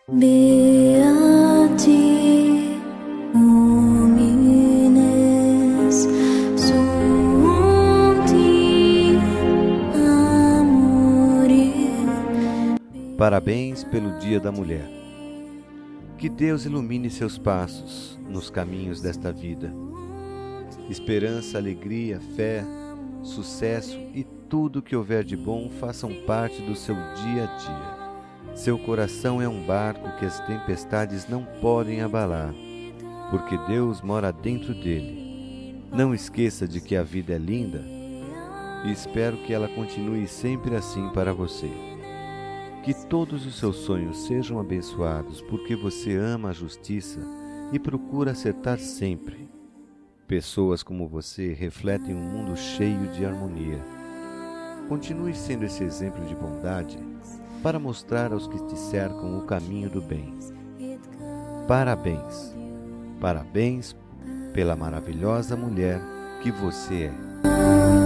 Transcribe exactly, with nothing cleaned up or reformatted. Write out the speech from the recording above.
Beati homines sunt amore. Parabéns pelo Dia da Mulher. Que Deus ilumine seus passos nos caminhos desta vida. Esperança, alegria, fé, sucesso e tudo que houver de bom façam parte do seu dia a dia. Seu coração é um barco que as tempestades não podem abalar, porque Deus mora dentro dele. Não esqueça de que a vida é linda e espero que ela continue sempre assim para você. Que todos os seus sonhos sejam abençoados, porque você ama a justiça e procura acertar sempre. Pessoas como você refletem um mundo cheio de harmonia. Continue sendo esse exemplo de bondade para mostrar aos que te cercam o caminho do bem. Parabéns! Parabéns pela maravilhosa mulher que você é.